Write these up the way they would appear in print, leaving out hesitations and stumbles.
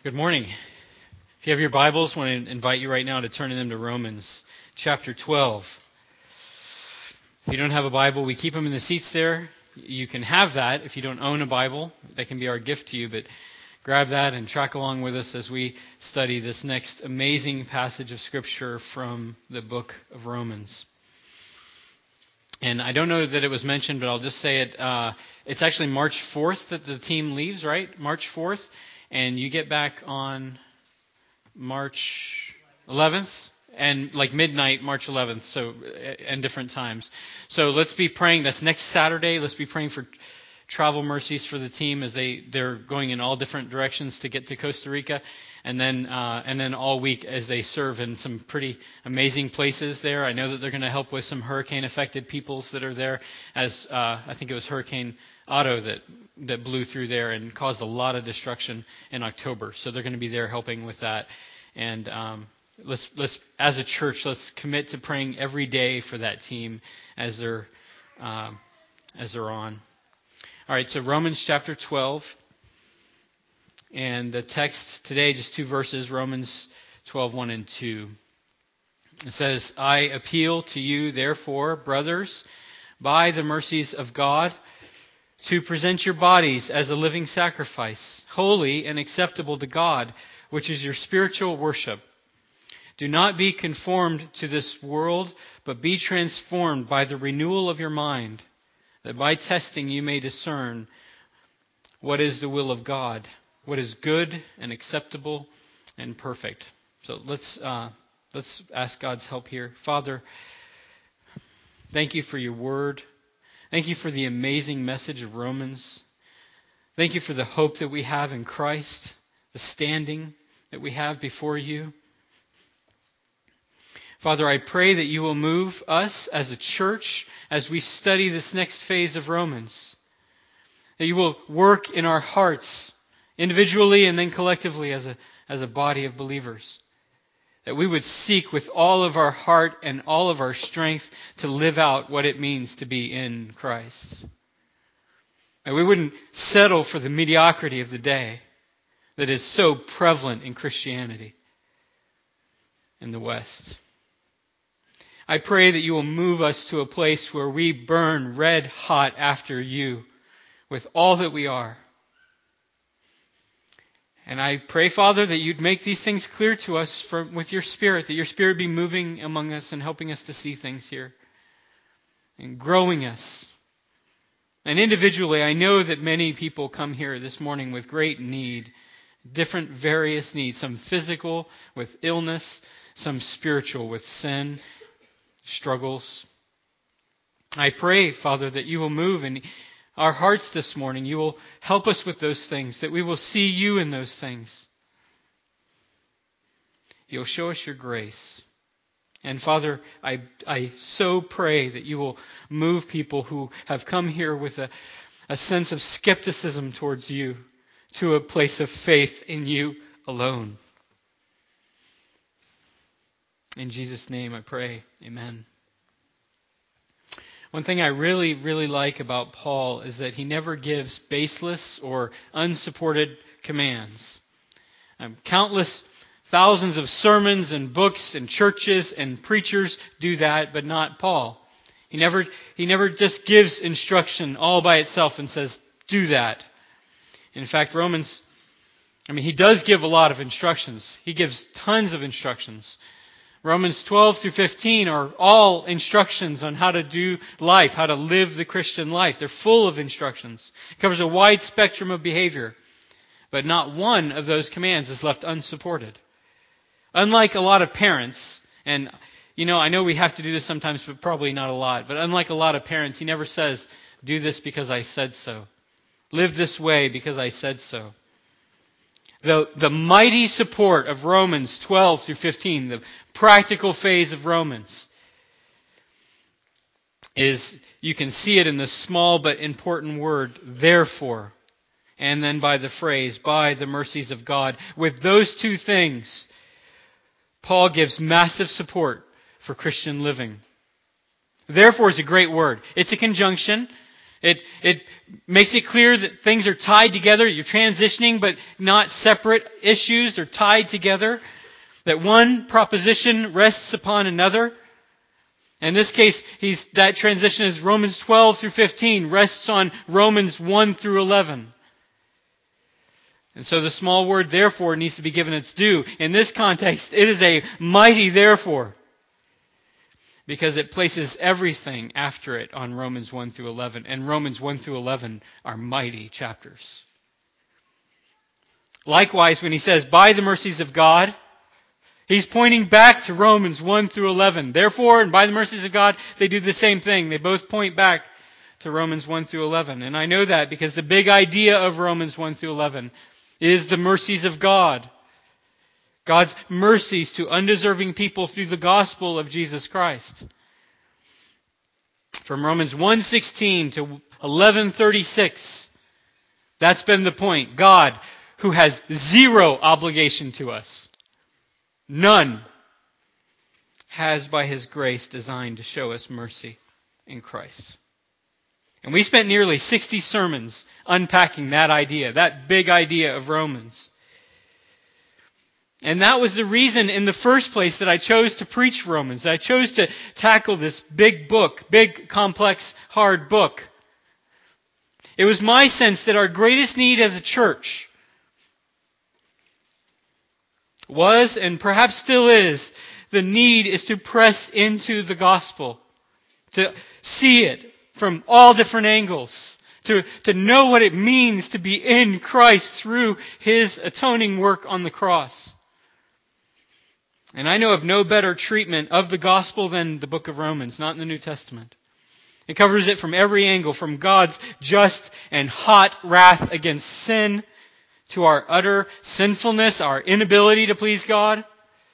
Good morning. If you have your Bibles, I want to invite you right now to turn in them to Romans chapter 12. If you don't have a Bible, we keep them in the seats there. You can have that if you don't own a Bible. That can be our gift to you, but grab that and track along with us as we study this next amazing passage of Scripture from the book of Romans. And I don't know that it was mentioned, but I'll just say it. It's actually March 4th that the team leaves, right? March 4th. And you get back on March 11th and like midnight, March 11th, so and different times. So let's be praying. That's next Saturday. Let's be praying for travel mercies for the team as they're going in all different directions to get to Costa Rica, and then all week as they serve in some pretty amazing places there. I know that they're going to help with some hurricane-affected peoples that are there, as I think it was Hurricane Otto that blew through there and caused a lot of destruction in October. So they're going to be there helping with that. And let's as a church, let's commit to praying every day for that team as they're on. All right, so Romans chapter 12, and the text today, just two verses, Romans 12, 1 and 2. It says, I appeal to you, therefore, brothers, by the mercies of God, to present your bodies as a living sacrifice, holy and acceptable to God, which is your spiritual worship. Do not be conformed to this world, but be transformed by the renewal of your mind, that by testing you may discern what is the will of God, what is good and acceptable and perfect. So let's ask God's help here. Father, thank you for your word. Thank you for the amazing message of Romans. Thank you for the hope that we have in Christ, the standing that we have before you. Father, I pray that you will move us as a church as we study this next phase of Romans. That you will work in our hearts, individually and then collectively as a body of believers. That we would seek with all of our heart and all of our strength to live out what it means to be in Christ. That we wouldn't settle for the mediocrity of the day that is so prevalent in Christianity in the West. I pray that you will move us to a place where we burn red hot after you with all that we are. And I pray, Father, that you'd make these things clear to us with your Spirit, that your Spirit be moving among us and helping us to see things here and growing us. And individually, I know that many people come here this morning with great need, different various needs, some physical with illness, some spiritual with sin, struggles. I pray, Father, that you will move in our hearts this morning. You will help us with those things, that we will see you in those things. You'll show us your grace. And Father, I so pray that you will move people who have come here with a sense of skepticism towards you to a place of faith in you alone. In Jesus' name I pray. Amen. One thing I really, really like about Paul is that he never gives baseless or unsupported commands. Countless thousands of sermons and books and churches and preachers do that, but not Paul. He never just gives instruction all by itself and says, do that. In fact, he does give a lot of instructions. He gives tons of instructions. Romans 12 through 15 are all instructions on how to do life, how to live the Christian life. They're full of instructions. It covers a wide spectrum of behavior. But not one of those commands is left unsupported. Unlike a lot of parents, and I know we have to do this sometimes, but probably not a lot, but unlike a lot of parents, he never says, do this because I said so. Live this way because I said so. The mighty support of Romans 12 through 15, the practical phase of Romans, is you can see it in the small but important word, therefore, and then by the phrase, by the mercies of God. With those two things, Paul gives massive support for Christian living. Therefore is a great word. It's a conjunction. It makes it clear that things are tied together. You're transitioning, but not separate issues. They're tied together. That one proposition rests upon another. In this case, that transition is Romans 12 through 15, rests on Romans 1 through 11. And so the small word therefore needs to be given its due. In this context, it is a mighty therefore, because it places everything after it on Romans 1 through 11. And Romans 1 through 11 are mighty chapters. Likewise, when he says, by the mercies of God, he's pointing back to Romans 1 through 11. Therefore, and by the mercies of God, they do the same thing. They both point back to Romans 1 through 11. And I know that because the big idea of Romans 1 through 11 is the mercies of God. God's mercies to undeserving people through the gospel of Jesus Christ. From Romans 1:16 to 11:36, that's been the point. God, who has zero obligation to us, none, has by His grace designed to show us mercy in Christ. And we spent nearly 60 sermons unpacking that idea, that big idea of Romans. And that was the reason in the first place that I chose to preach Romans. That I chose to tackle this big book, big, complex, hard book. It was my sense that our greatest need as a church was, and perhaps still is, the need is to press into the gospel. To see it from all different angles. To know what it means to be in Christ through His atoning work on the cross. And I know of no better treatment of the gospel than the book of Romans, not in the New Testament. It covers it from every angle, from God's just and hot wrath against sin, to our utter sinfulness, our inability to please God,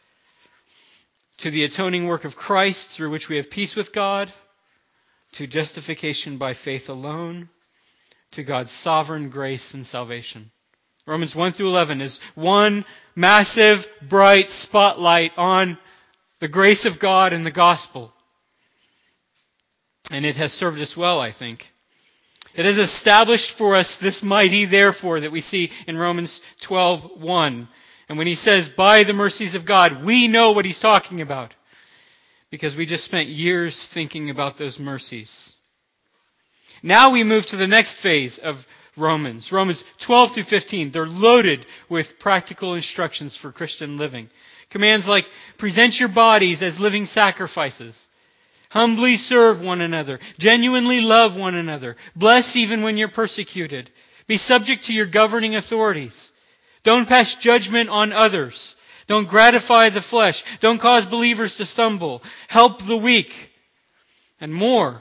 to the atoning work of Christ through which we have peace with God, to justification by faith alone, to God's sovereign grace and salvation. Romans 1 through 11 is one massive, bright spotlight on the grace of God and the gospel. And it has served us well, I think. It has established for us this mighty therefore that we see in Romans 12:1. And when he says, by the mercies of God, we know what he's talking about. Because we just spent years thinking about those mercies. Now we move to the next phase of Romans 12 through 15. They're loaded with practical instructions for Christian living. Commands like, present your bodies as living sacrifices. Humbly serve one another. Genuinely love one another. Bless even when you're persecuted. Be subject to your governing authorities. Don't pass judgment on others. Don't gratify the flesh. Don't cause believers to stumble. Help the weak. And more.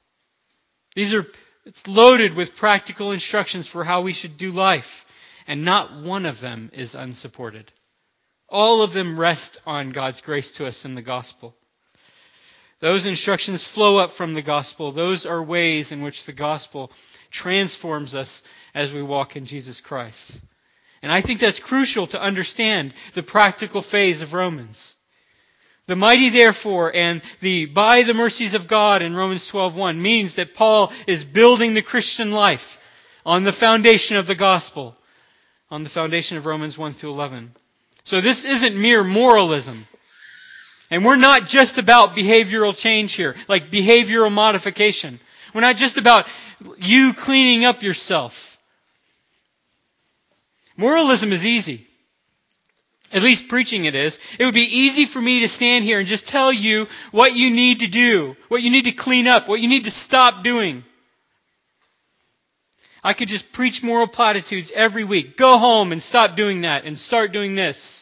It's loaded with practical instructions for how we should do life. And not one of them is unsupported. All of them rest on God's grace to us in the gospel. Those instructions flow up from the gospel. Those are ways in which the gospel transforms us as we walk in Jesus Christ. And I think that's crucial to understand the practical phase of Romans. The mighty therefore and the by the mercies of God in Romans 12:1 means that Paul is building the Christian life on the foundation of the gospel, on the foundation of Romans 1 through 11. So this isn't mere moralism. And we're not just about behavioral change here, like behavioral modification. We're not just about you cleaning up yourself. Moralism is easy. At least preaching it is. It would be easy for me to stand here and just tell you what you need to do, what you need to clean up, what you need to stop doing. I could just preach moral platitudes every week. Go home and stop doing that and start doing this.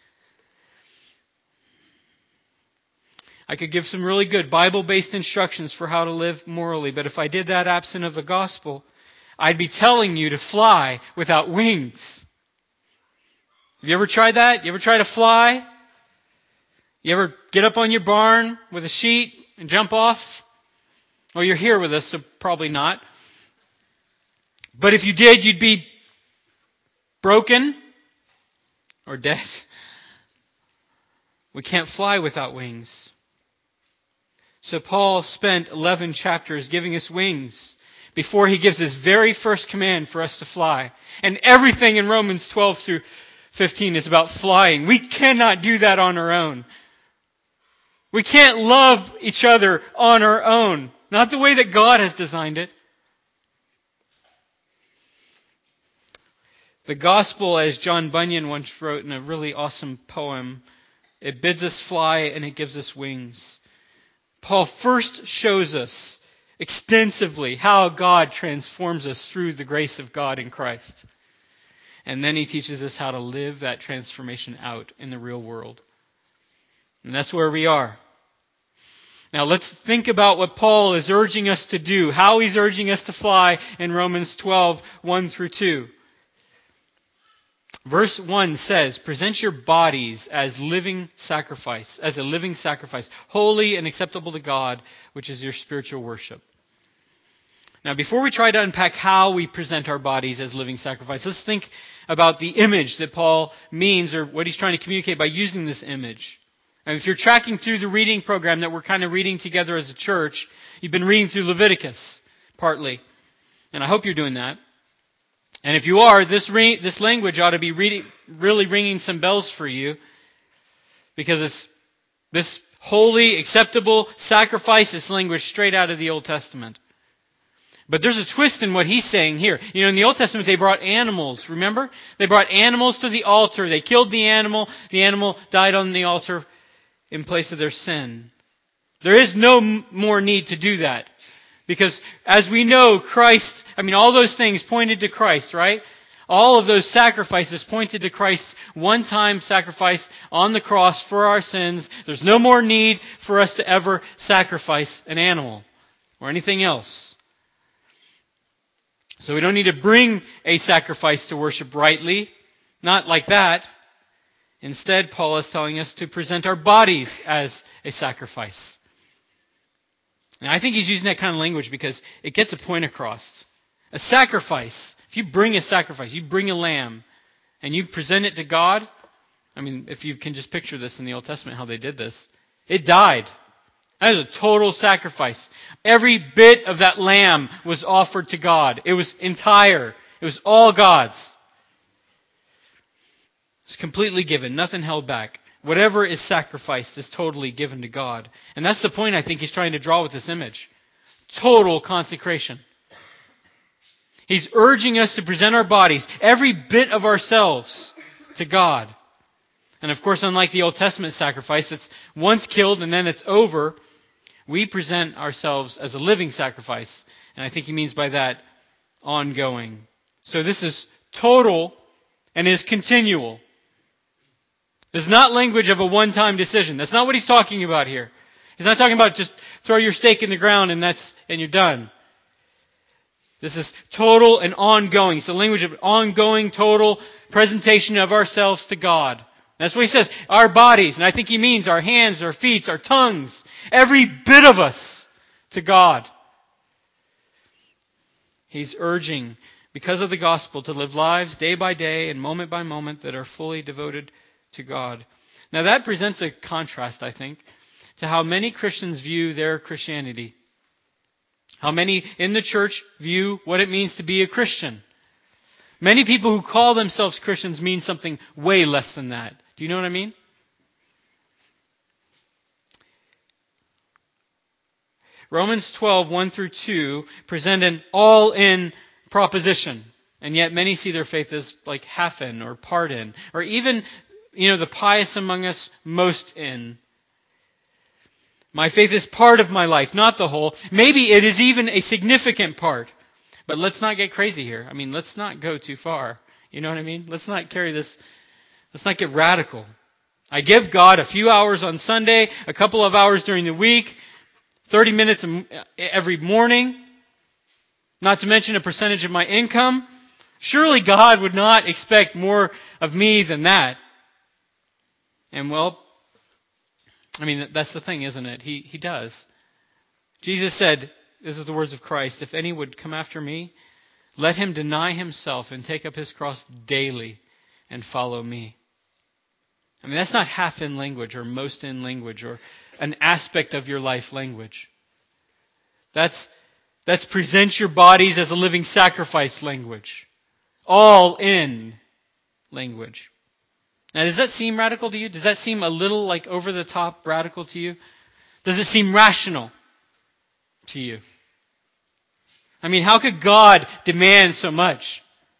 I could give some really good Bible-based instructions for how to live morally, but if I did that absent of the gospel, I'd be telling you to fly without wings. Have you ever tried that? You ever try to fly? You ever get up on your barn with a sheet and jump off? Well, you're here with us, so probably not. But if you did, you'd be broken or dead. We can't fly without wings. So Paul spent 11 chapters giving us wings, before he gives his very first command for us to fly. And everything in Romans 12 through 15 is about flying. We cannot do that on our own. We can't love each other on our own. Not the way that God has designed it. The gospel, as John Bunyan once wrote in a really awesome poem, it bids us fly and it gives us wings. Paul first shows us extensively how God transforms us through the grace of God in Christ. And then he teaches us how to live that transformation out in the real world. And that's where we are. Now let's think about what Paul is urging us to do, how he's urging us to fly in Romans 12, 1 through 2. Verse 1 says, present your bodies as a living sacrifice, holy and acceptable to God, which is your spiritual worship. Now, before we try to unpack how we present our bodies as living sacrifice, let's think about the image that Paul means, or what he's trying to communicate by using this image. And if you're tracking through the reading program that we're kind of reading together as a church, you've been reading through Leviticus, partly. And I hope you're doing that. And if you are, this language ought to be really ringing some bells for you, because it's this holy, acceptable sacrifice, this language straight out of the Old Testament. But there's a twist in what he's saying here. You know, in the Old Testament they brought animals, remember? They brought animals to the altar. They killed the animal died on the altar in place of their sin. There is no more need to do that. Because as we know, Christ, all those things pointed to Christ, right? All of those sacrifices pointed to Christ's one-time sacrifice on the cross for our sins. There's no more need for us to ever sacrifice an animal or anything else. So we don't need to bring a sacrifice to worship rightly. Not like that. Instead, Paul is telling us to present our bodies as a sacrifice. And I think he's using that kind of language because it gets a point across. A sacrifice, if you bring a sacrifice, you bring a lamb, and you present it to God, if you can just picture this in the Old Testament, how they did this, it died. That is a total sacrifice. Every bit of that lamb was offered to God. It was entire. It was all God's. It's completely given, nothing held back. Whatever is sacrificed is totally given to God. And that's the point I think he's trying to draw with this image. Total consecration. He's urging us to present our bodies, every bit of ourselves, to God. And of course, unlike the Old Testament sacrifice that's once killed and then it's over, we present ourselves as a living sacrifice. And I think he means by that, ongoing. So this is total and is continual. It's not language of a one-time decision. That's not what he's talking about here. He's not talking about just throw your stake in the ground and you're done. This is total and ongoing. It's the language of ongoing, total presentation of ourselves to God. That's what he says. Our bodies, and I think he means our hands, our feet, our tongues, every bit of us to God. He's urging, because of the gospel, to live lives day by day and moment by moment that are fully devoted to God. Now that presents a contrast, I think, to how many Christians view their Christianity. How many in the church view what it means to be a Christian. Many people who call themselves Christians mean something way less than that. Do you know what I mean? Romans 12, 1 through 2 present an all-in proposition. And yet many see their faith as like half in or part in. Or even the pious among us, most in. My faith is part of my life, not the whole. Maybe it is even a significant part. But let's not get crazy here. Let's not go too far. You know what I mean? Let's not carry this. Let's not get radical. I give God a few hours on Sunday, a couple of hours during the week, 30 minutes every morning, not to mention a percentage of my income. Surely God would not expect more of me than that. And that's the thing, isn't it? He does. Jesus said, this is the words of Christ, if any would come after me, let him deny himself and take up his cross daily and follow me. That's not half in language or most in language or an aspect of your life language. That's That's present your bodies as a living sacrifice language. All in language. Now, does that seem radical to you? Does that seem a little like over the top radical to you? Does it seem rational to you? I mean, how could God demand so much?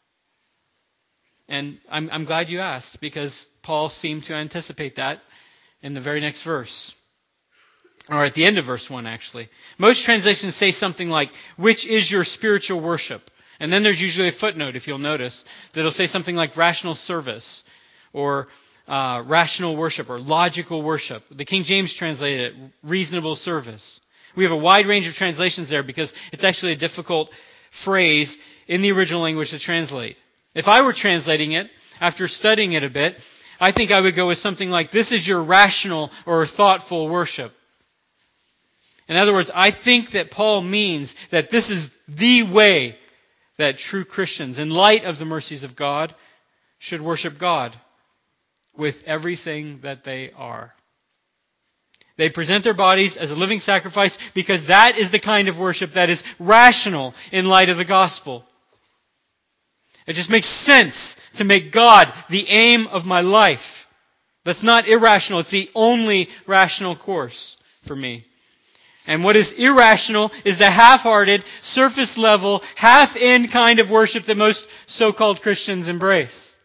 And I'm glad you asked, because Paul seemed to anticipate that in the very next verse. Or at the end of verse 1, actually. Most translations say something like, which is your spiritual worship? And then there's usually a footnote, if you'll notice, that'll say something like rational service, or rational worship, or logical worship. The King James translated it reasonable service. We have a wide range of translations there because it's actually a difficult phrase in the original language to translate. If I were translating it, after studying it a bit, I think I would go with something like, this is your rational or thoughtful worship. In other words, I think that Paul means that this is the way that true Christians, in light of the mercies of God, should worship God with everything that they are. They present their bodies as a living sacrifice because that is the kind of worship that is rational in light of the gospel. It just makes sense to make God the aim of my life. That's not irrational. It's the only rational course for me. And what is irrational is the half-hearted, surface-level, half-in kind of worship that most so-called Christians embrace.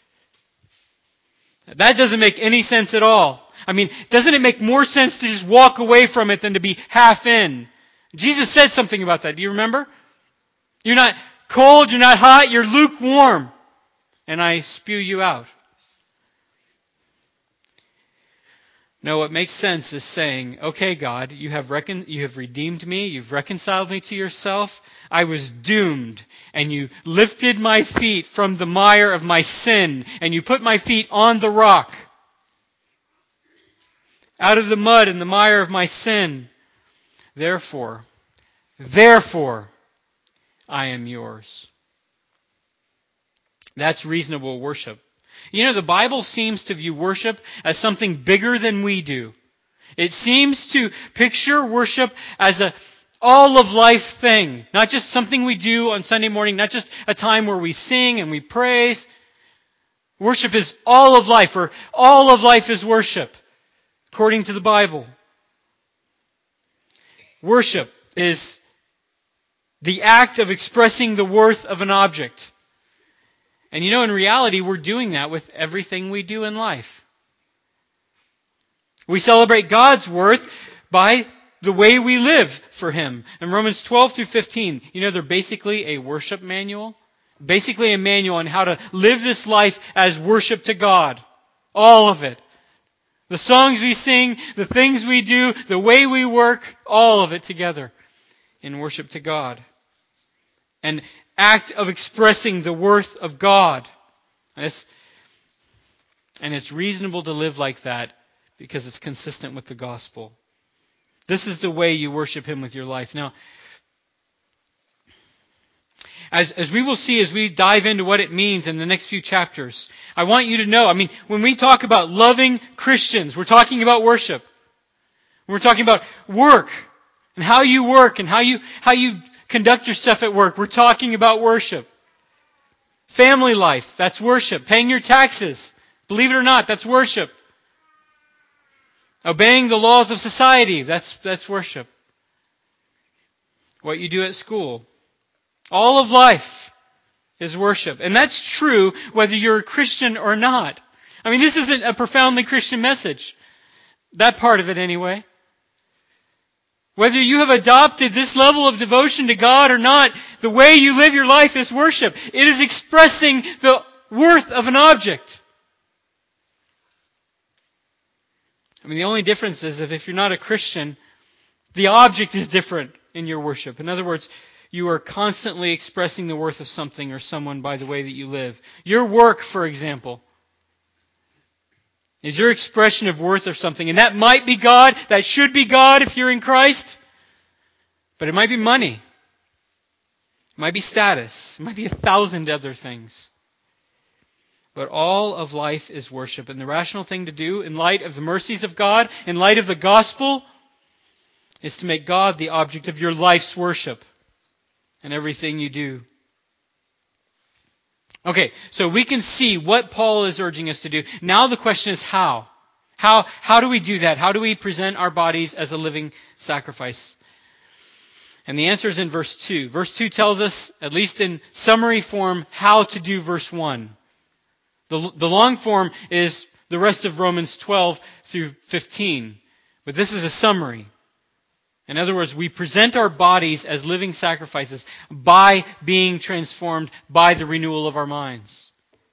That doesn't make any sense at all. I mean, doesn't it make more sense to just walk away from it than to be half-in? Jesus said something about that. Do you remember? You're not cold, you're not hot, you're lukewarm. And I spew you out. No, what makes sense is saying, okay, God, you have redeemed me, you've reconciled me to yourself. I was doomed, and you lifted my feet from the mire of my sin, and you put my feet on the rock, out of the mud and the mire of my sin. Therefore, I am yours. That's reasonable worship. You know, the Bible seems to view worship as something bigger than we do. It seems to picture worship as a all of life thing. Not just something we do on Sunday morning, not just a time where we sing and we praise. Worship is all of life, or all of life is worship, according to the Bible. Worship is the act of expressing the worth of an object. And you know, in reality, we're doing that with everything we do in life. We celebrate God's worth by the way we live for Him. In Romans 12 through 15, you know, they're basically a worship manual. Basically a manual on how to live this life as worship to God. All of it. The songs we sing, the things we do, the way we work, all of it together in worship to God. An act of expressing the worth of God. And it's reasonable to live like that because it's consistent with the gospel. This is the way you worship Him with your life. Now, as we will see as we dive into what it means in the next few chapters, I want you to know, I mean, when we talk about loving Christians, we're talking about worship. We're talking about work and how you work and how you conduct yourself at work. We're talking about worship. Family life, that's worship. Paying your taxes, believe it or not, that's worship. Obeying the laws of society, that's worship. What you do at school. All of life is worship. And that's true whether you're a Christian or not. I mean, this isn't a profoundly Christian message. That part of it anyway. Whether you have adopted this level of devotion to God or not, the way you live your life is worship. It is expressing the worth of an object. I mean, the only difference is that if you're not a Christian, the object is different in your worship. In other words, you are constantly expressing the worth of something or someone by the way that you live. Your work, for example, is your expression of worth or something. And that might be God. That should be God if you're in Christ. But it might be money. It might be status. It might be 1,000 other things. But all of life is worship. And the rational thing to do in light of the mercies of God, in light of the gospel, is to make God the object of your life's worship. and everything you do. Okay, so we can see what Paul is urging us to do. Now the question is how? How do we do that? How do we present our bodies as a living sacrifice? And the answer is in verse 2. Verse 2 tells us, at least in summary form, how to do verse 1. The long form is the rest of Romans 12 through 15. But this is a summary. In other words, we present our bodies as living sacrifices by being transformed by the renewal of our minds.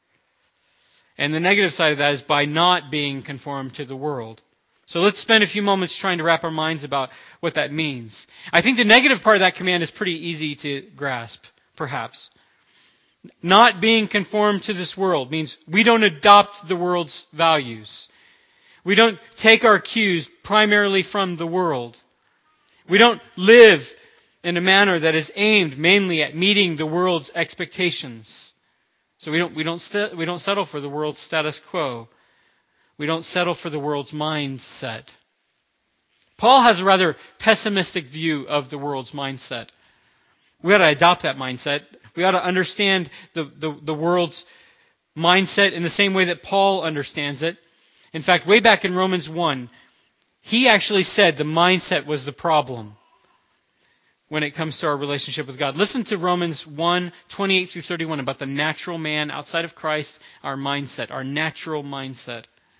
And the negative side of that is by not being conformed to the world. So let's spend a few moments trying to wrap our minds about what that means. I think the negative part of that command is pretty easy to grasp, perhaps. Not being conformed to this world means we don't adopt the world's values. We don't take our cues primarily from the world. We don't live in a manner that is aimed mainly at meeting the world's expectations. So we don't settle for the world's status quo. We don't settle for the world's mindset. Paul has a rather pessimistic view of the world's mindset. We ought to adopt that mindset. We ought to understand the world's mindset in the same way that Paul understands it. In fact, way back in Romans 1, he actually said the mindset was the problem when it comes to our relationship with God. Listen to Romans 1, 28 through 31 about the natural man outside of Christ, our mindset, our natural mindset.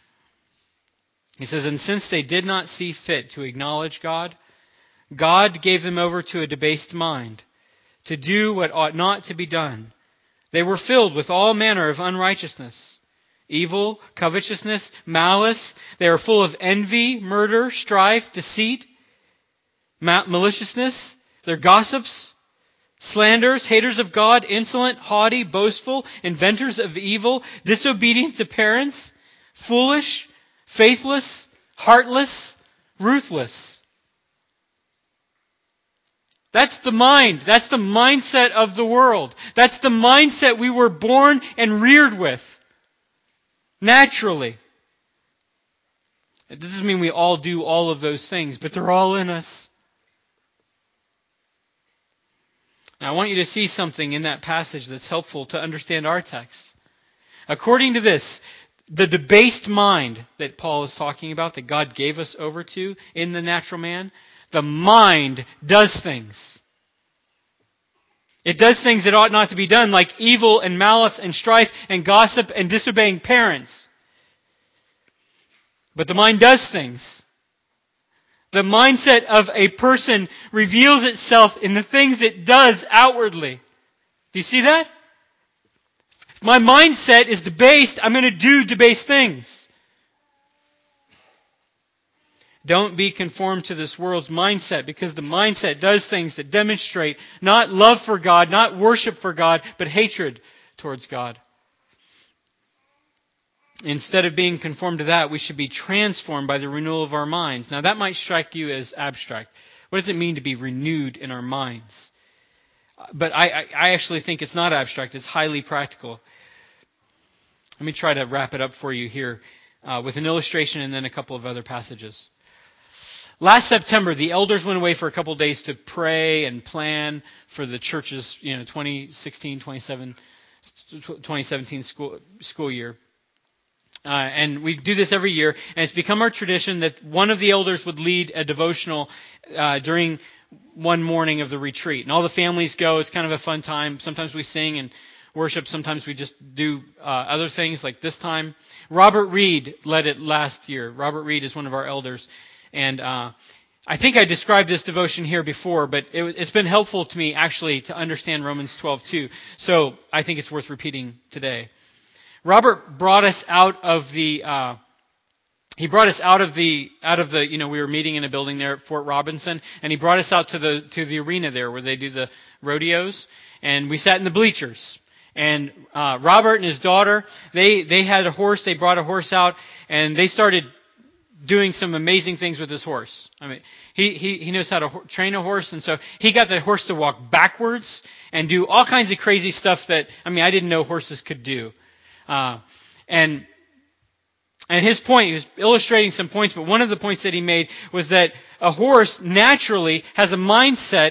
He says, "And since they did not see fit to acknowledge God, God gave them over to a debased mind, to do what ought not to be done. They were filled with all manner of unrighteousness, evil, covetousness, malice. They are full of envy, murder, strife, deceit, maliciousness. They're gossips, slanderers, haters of God, insolent, haughty, boastful, inventors of evil, disobedient to parents, foolish, faithless, heartless, ruthless." That's the mind. That's the mindset of the world. That's the mindset we were born and reared with. Naturally. It doesn't mean we all do all of those things, but they're all in us. Now, I want you to see something in that passage that's helpful to understand our text. According to this, the debased mind that Paul is talking about, that God gave us over to in the natural man, the mind does things. It does things that ought not to be done, like evil and malice and strife and gossip and disobeying parents. But the mind does things. The mindset of a person reveals itself in the things it does outwardly. Do you see that? If my mindset is debased, I'm going to do debased things. Don't be conformed to this world's mindset, because the mindset does things that demonstrate not love for God, not worship for God, but hatred towards God. Instead of being conformed to that, we should be transformed by the renewal of our minds. Now that might strike you as abstract. What does it mean to be renewed in our minds? But I actually think it's not abstract. It's highly practical. Let me try to wrap it up for you here with an illustration and then a couple of other passages. Last September, the elders went away for a couple of days to pray and plan for the church's 2017 school year. And we do this every year, and it's become our tradition that one of the elders would lead a devotional during one morning of the retreat. And all the families go. It's kind of a fun time. Sometimes we sing and worship. Sometimes we just do other things like this time. Robert Reed led it last year. Robert Reed is one of our elders. And I think I described this devotion here before, but it's been helpful to me actually to understand Romans 12:2. So I think it's worth repeating today. Robert brought us out of the we were meeting in a building there at Fort Robinson, and he brought us out to the arena there where they do the rodeos, and we sat in the bleachers. And Robert and his daughter, they had a horse. They brought a horse out, and they started doing some amazing things with his horse. I mean, he knows how to train a horse, and so he got the horse to walk backwards and do all kinds of crazy stuff that, I didn't know horses could do. And his point, he was illustrating some points, but one of the points that he made was that a horse naturally has a mindset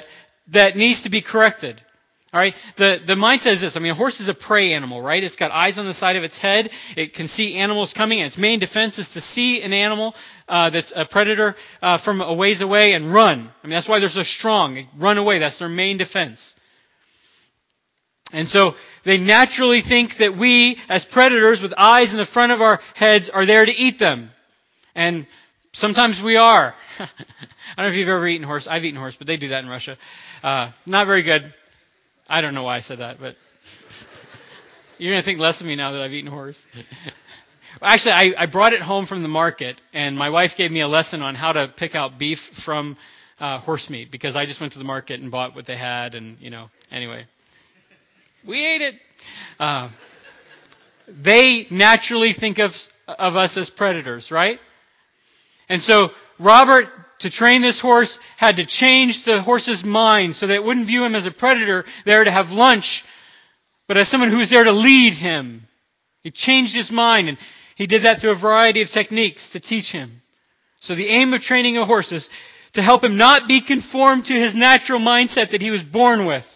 that needs to be corrected. All right, the mindset is this. I mean, a horse is a prey animal, right? It's got eyes on the side of its head. It can see animals coming, and its main defense is to see an animal that's a predator from a ways away and run. I mean, that's why they're so strong. They run away. That's their main defense. And so they naturally think that we, as predators with eyes in the front of our heads, are there to eat them. And sometimes we are. I don't know if you've ever eaten horse. I've eaten horse, but they do that in Russia. Not very good. I don't know why I said that, but you're going to think less of me now that I've eaten horse. Actually, I brought it home from the market, and my wife gave me a lesson on how to pick out beef from horse meat, because I just went to the market and bought what they had, and, anyway. We ate it. They naturally think of us as predators, right? And so Robert, to train this horse, had to change the horse's mind so that it wouldn't view him as a predator there to have lunch, but as someone who was there to lead him. He changed his mind, and he did that through a variety of techniques to teach him. So the aim of training a horse is to help him not be conformed to his natural mindset that he was born with,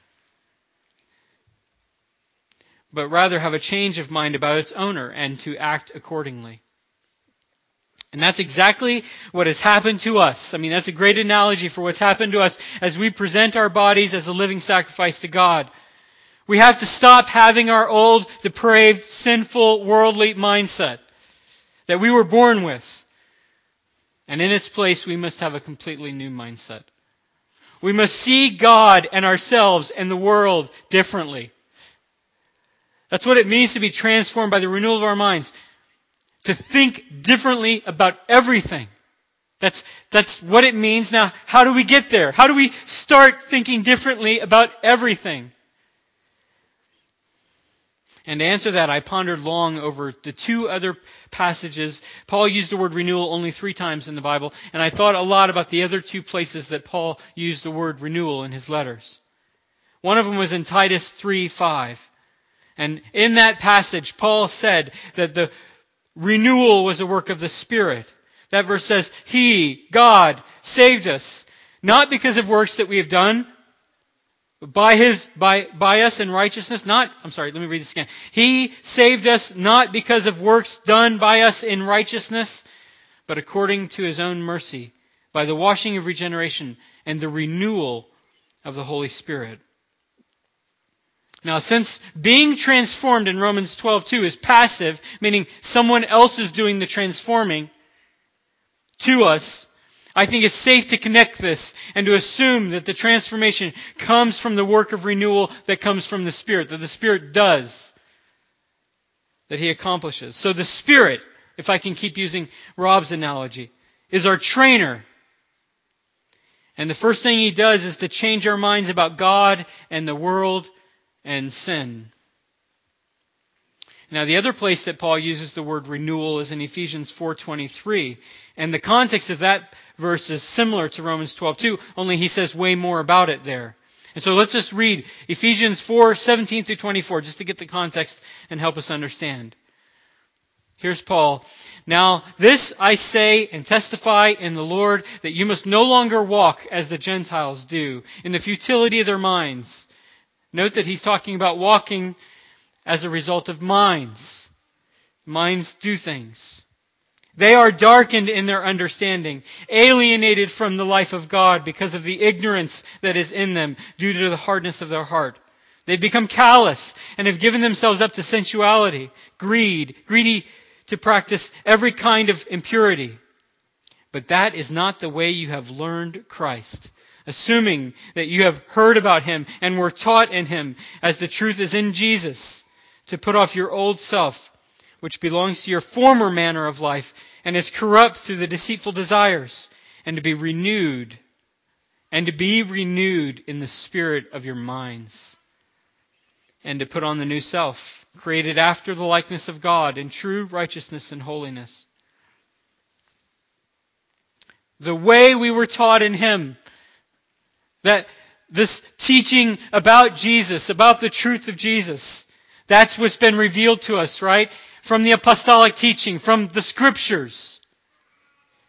but rather have a change of mind about its owner and to act accordingly. And that's exactly what has happened to us. I mean, that's a great analogy for what's happened to us as we present our bodies as a living sacrifice to God. We have to stop having our old, depraved, sinful, worldly mindset that we were born with. And in its place, we must have a completely new mindset. We must see God and ourselves and the world differently. That's what it means to be transformed by the renewal of our minds. To think differently about everything. That's what it means. Now, how do we get there? How do we start thinking differently about everything? And to answer that, I pondered long over the two other passages. Paul used the word renewal only 3 times in the Bible, and I thought a lot about the other 2 places that Paul used the word renewal in his letters. One of them was in Titus 3:5. And in that passage, Paul said that the renewal was a work of the Spirit. That verse says, He, God, saved us, not because of works that we have done, but by us in righteousness, let me read this again. He saved us not because of works done by us in righteousness, but according to His own mercy, by the washing of regeneration and the renewal of the Holy Spirit. Now, since being transformed in Romans 12:2 is passive, meaning someone else is doing the transforming to us, I think it's safe to connect this and to assume that the transformation comes from the work of renewal that comes from the Spirit, that the Spirit does, that He accomplishes. So the Spirit, if I can keep using Rob's analogy, is our trainer. And the first thing He does is to change our minds about God and the world and sin. Now, the other place that Paul uses the word renewal is in Ephesians 4:23. And the context of that verse is similar to Romans 12:2, only he says way more about it there. And so let's just read Ephesians 4:17 through 24, just to get the context and help us understand. Here's Paul. Now, this I say and testify in the Lord, that you must no longer walk as the Gentiles do, in the futility of their minds. Note that he's talking about walking as a result of minds. Minds do things. They are darkened in their understanding, alienated from the life of God because of the ignorance that is in them due to the hardness of their heart. They've become callous and have given themselves up to sensuality, greedy to practice every kind of impurity. But that is not the way you have learned Christ, assuming that you have heard about Him and were taught in Him, as the truth is in Jesus, to put off your old self, which belongs to your former manner of life and is corrupt through the deceitful desires, and to be renewed in the spirit of your minds, and to put on the new self, created after the likeness of God in true righteousness and holiness. The way we were taught in Him, that this teaching about Jesus, about the truth of Jesus, that's what's been revealed to us, right? From the apostolic teaching, from the Scriptures.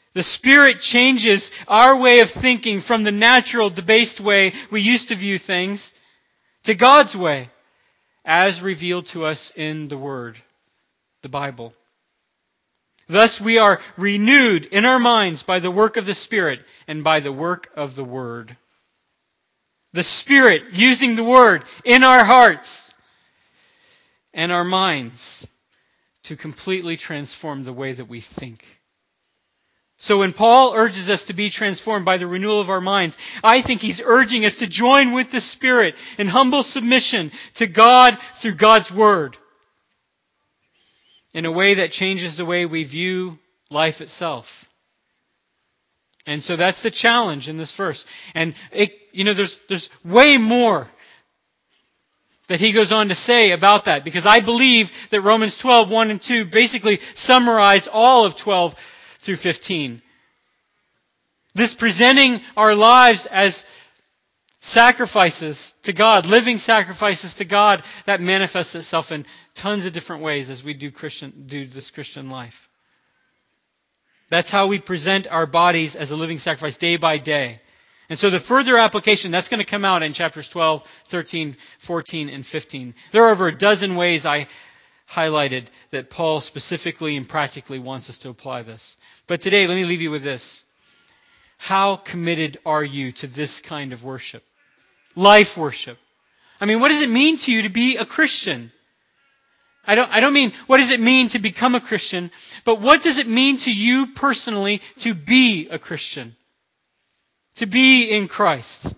The Spirit changes our way of thinking from the natural, debased way we used to view things to God's way, as revealed to us in the Word, the Bible. Thus we are renewed in our minds by the work of the Spirit and by the work of the Word. The Spirit using the Word in our hearts and our minds to completely transform the way that we think. So when Paul urges us to be transformed by the renewal of our minds, I think he's urging us to join with the Spirit in humble submission to God through God's Word in a way that changes the way we view life itself. And so that's the challenge in this verse. And there's way more that he goes on to say about that, because I believe that Romans 12, 1 and 2 basically summarize all of 12 through 15. This presenting our lives as sacrifices to God, living sacrifices to God, that manifests itself in tons of different ways as we do this Christian life. That's how we present our bodies as a living sacrifice day by day. And so the further application, that's going to come out in chapters 12, 13, 14, and 15. There are over a dozen ways I highlighted that Paul specifically and practically wants us to apply this. But today, let me leave you with this. How committed are you to this kind of worship? Life worship. I mean, what does it mean to you to be a Christian? I don't mean what does it mean to become a Christian, but what does it mean to you personally to be a Christian? To be in Christ.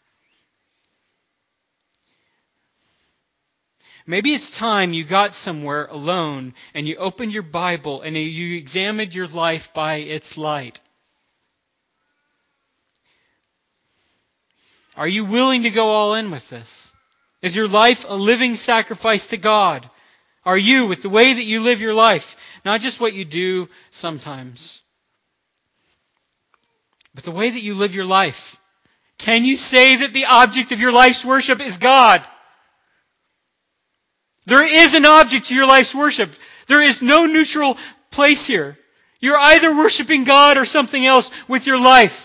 Maybe it's time you got somewhere alone and you opened your Bible and you examined your life by its light. Are you willing to go all in with this? Is your life a living sacrifice to God? Are you, with the way that you live your life, not just what you do sometimes, but the way that you live your life, can you say that the object of your life's worship is God? There is an object to your life's worship. There is no neutral place here. You're either worshiping God or something else with your life.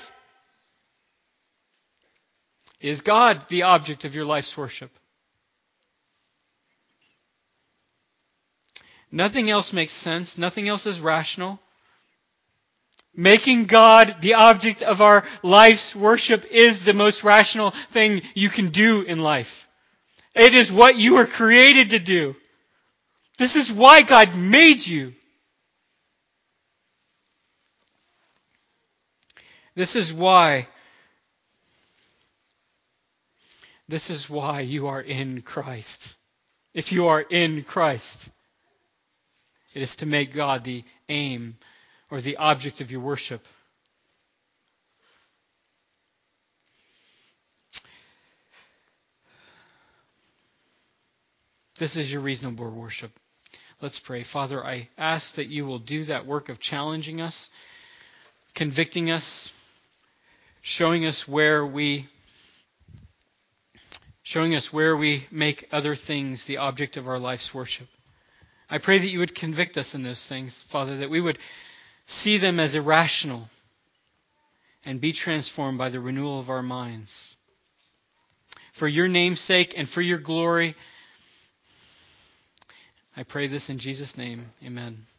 Is God the object of your life's worship? Nothing else makes sense. Nothing else is rational. Making God the object of our life's worship is the most rational thing you can do in life. It is what you were created to do. This is why God made you. This is why you are in Christ. If you are in Christ, it is to make God the aim or the object of your worship. This is your reasonable worship. Let's pray. Father, I ask that you will do that work of challenging us, convicting us, showing us where we make other things the object of our life's worship. I pray that you would convict us in those things, Father, that we would see them as irrational and be transformed by the renewal of our minds. For your name's sake and for your glory, I pray this in Jesus' name. Amen.